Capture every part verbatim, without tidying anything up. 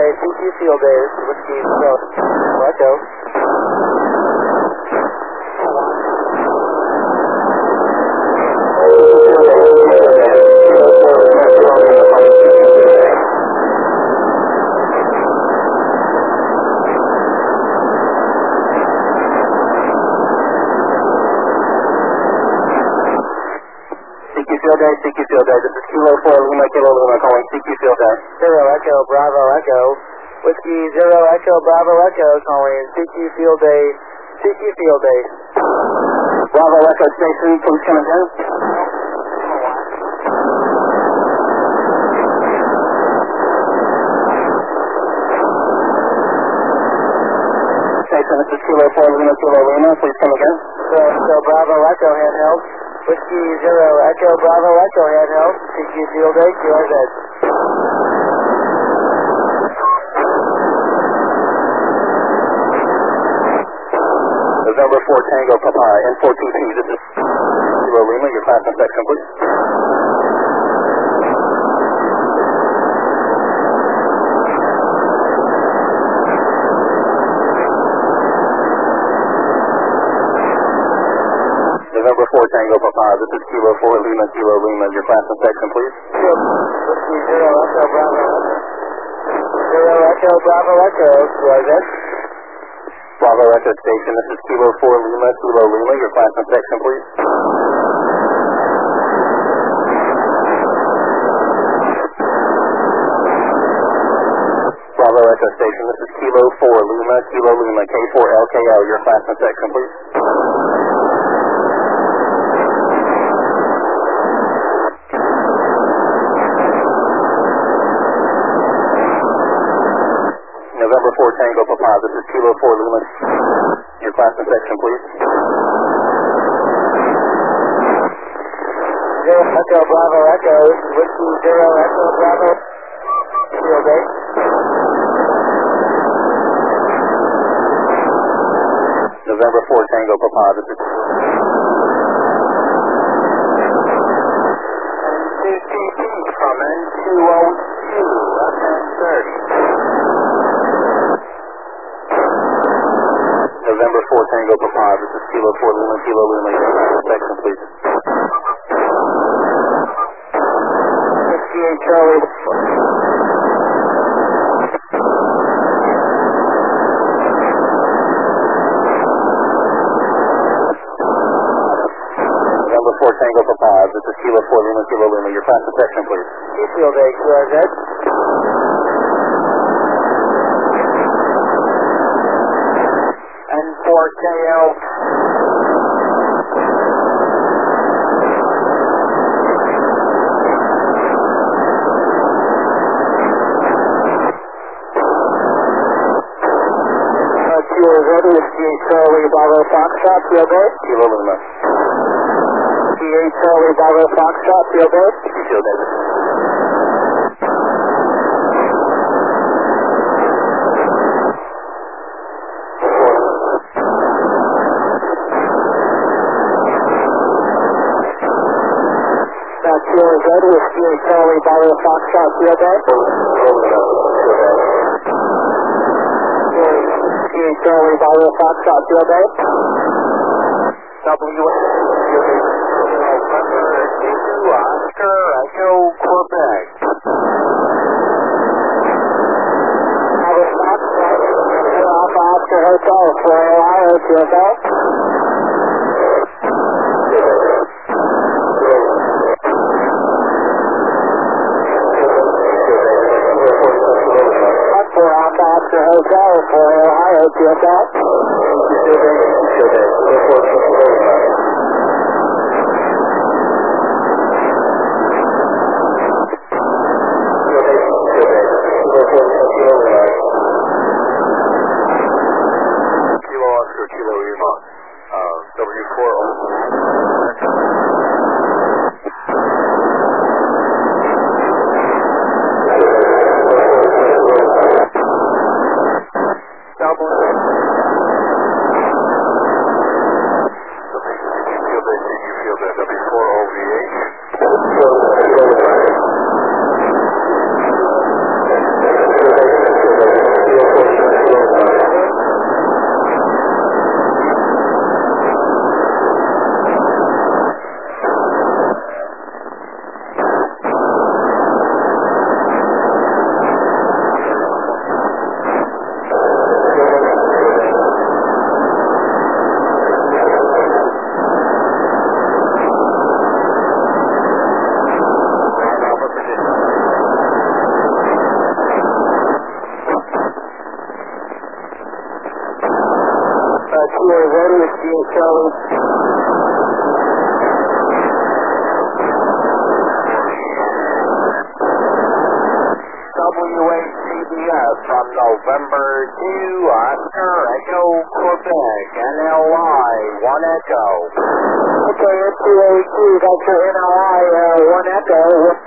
day, C Q Field Day, this is Whiskey Zero Echo. Field Day, C Q Field Day. This is Kilo four Lima Kilo Lima calling C Q Field Day. Zero Echo Bravo Echo. Whiskey Zero Echo Bravo Echo calling C Q Field Day. C Q Field Day. Bravo Echo Station, please come again. Station, this is Kilo four Lima Kilo Lima, please come again. Zero Echo Bravo Echo handheld. Whiskey Zero Echo Bravo Echo handheld. C Q Field Day, Q R Z. November four Tango Papa, N four two T, this is Kilo Lima, your class and section, please. November four Tango Papa, this is Kilo four Lima Kilo Lima, your class and section, please. Whiskey Zero Echo Bravo Echo. Zero Echo Bravo Echo, Q R Z. Bravo Echo Station, this is Kilo four Lima Kilo Lima, your class and section, please. Bravo Echo Station, this is Kilo four Lima Kilo Lima, K four L K L, your class and section, please. November four Tango Papa, this is Kilo four Lima, your class and section, please. Zero Echo Bravo Echo, this is Whiskey Zero Echo Bravo Field Day. November four Tango Papa, this is N two T T from N two oh two, ten thirty. November four Tango Papa, this is Kilo four Lima Kilo Lima, your class and section, please. sixty-eight Charlie. November four Tango Papa, this is Kilo four Lima Kilo Lima, your class and section, please. C Field Day, Q R Z. N four K L. Q R Z, Whiskey Charlie Bravo Foxtrot, Field Day. Kilo Lima. T eight Charlie Bravo Foxtrot, Field Day. Field Day. Q R Z, Whiskey Charlie Bravo Foxtrot, Field Day. Whiskey Charlie Bravo Foxtrot, Field Day. W Oscar Echo Quebec. Bravo Foxtrot, Alpha Oscar Hotel, for Ohio, Q F L. For Alpha Oscar Hotel, for Ohio, Q F L. Kilo Oscar Kilo Lima, uh, W four is ready with G H Charlie. W A C B S from November two, Oscar Echo Quebec, N L I, one Echo. Okay, N two A Q, got your N L I, uh, one Echo.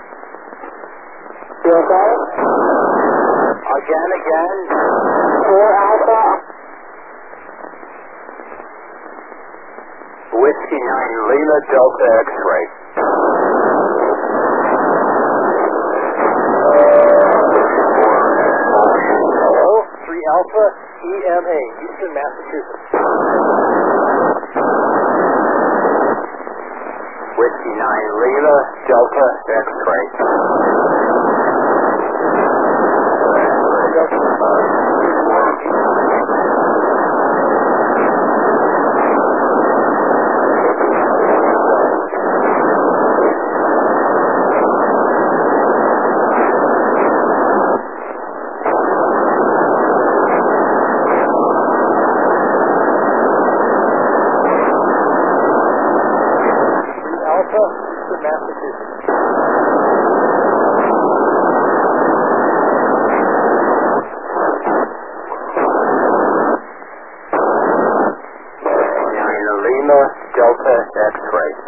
You okay? Again, again. four Alpha. Whiskey nine Lima Delta X-ray. three Alpha, E M A, Eastern Massachusetts. Whiskey nine Lima Delta X-ray. Eastern Massachusetts. Lima Delta X-ray.